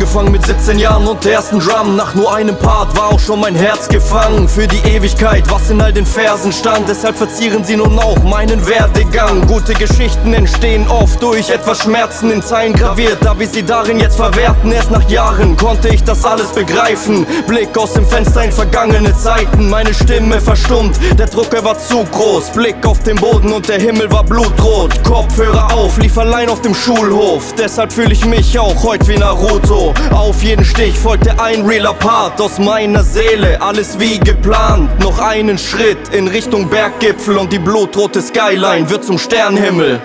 Angefangen mit 17 Jahren und der ersten Drum. Nach nur einem Part war auch schon mein Herz gefangen. Für die Ewigkeit, was in all den Versen stand. Deshalb verzieren sie nun auch meinen Werdegang. Gute Geschichten entstehen oft durch etwas Schmerzen in Zeilen graviert, da wir sie darin jetzt verwerten. Erst nach Jahren konnte ich das alles begreifen. Blick aus dem Fenster in vergangene Zeiten. Meine Stimme verstummt, der Druck er war zu groß. Blick auf den Boden und der Himmel war blutrot. Kopfhörer auf, lief allein auf dem Schulhof. Deshalb fühle ich mich auch heute wie Naruto. Auf jeden Stich folgte ein realer Part aus meiner Seele. Alles wie geplant, noch einen Schritt in Richtung Berggipfel und die blutrote Skyline wird zum Sternenhimmel.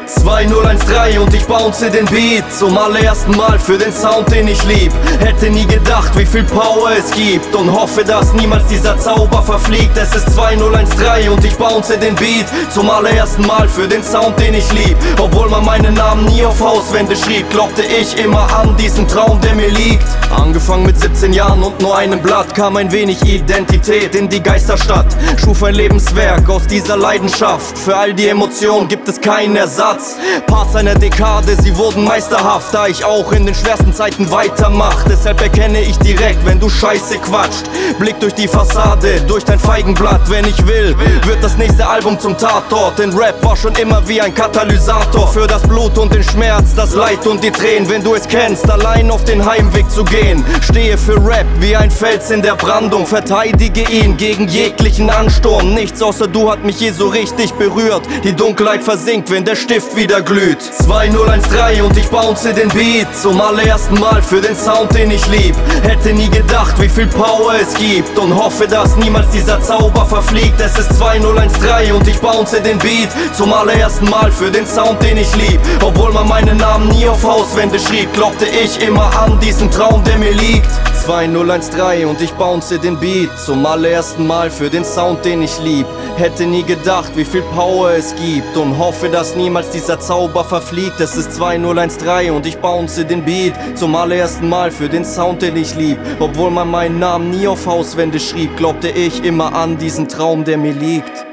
2013 und ich bounce den Beat zum allerersten Mal für den Sound, den ich lieb. Hätte nie gedacht, wie viel Power es gibt und hoffe, dass niemals dieser Zauber verfliegt. Es ist 2013 und ich bounce den Beat zum allerersten Mal für den Sound, den ich lieb. Obwohl man meinen Namen nie auf Hauswände schrieb, glaubte ich immer an diesen Traum, der mir liegt. Angefangen mit 17 Jahren und nur einem Blatt, kam ein wenig Identität in die Geisterstadt. Schuf ein Lebenswerk aus dieser Leidenschaft. Für all die Emotionen gibt es keinen Ersatz. Parts einer Dekade, sie wurden meisterhaft, da ich auch in den schwersten Zeiten weitermach. Deshalb erkenne ich direkt, wenn du Scheiße quatscht. Blick durch die Fassade, durch dein Feigenblatt. Wenn ich will, wird das nächste Album zum Tatort. Denn Rap war schon immer wie ein Katalysator für das Blut und den Schmerz, das Leid und die Tränen. Wenn du es kennst, allein auf den Heimweg zu gehen. Stehe für Rap wie ein Fels in der Brandung. Verteidige ihn gegen jeglichen Ansturm. Nichts außer du hat mich je so richtig berührt. Die Dunkelheit versinkt, wenn der Stift wieder glüht. 2013 und ich bounce den Beat zum allerersten Mal für den Sound, den ich lieb. Hätte nie gedacht, wie viel Power es gibt und hoffe, dass niemals dieser Zauber verfliegt. Es ist 2013 und ich bounce den Beat zum allerersten Mal für den Sound, den ich lieb. Obwohl man meinen Namen nie auf Hauswände schrieb, glaubte ich immer an diesen Traum, der mir liegt. 2013 und ich bounce den Beat zum allerersten Mal für den Sound, den ich lieb. Hätte nie gedacht, wie viel Power es gibt und hoffe, dass niemals dieser Zauber verfliegt. Es ist 2013 und ich bounce den Beat zum allerersten Mal für den Sound, den ich lieb. Obwohl man meinen Namen nie auf Hauswände schrieb, glaubte ich immer an diesen Traum, der mir liegt.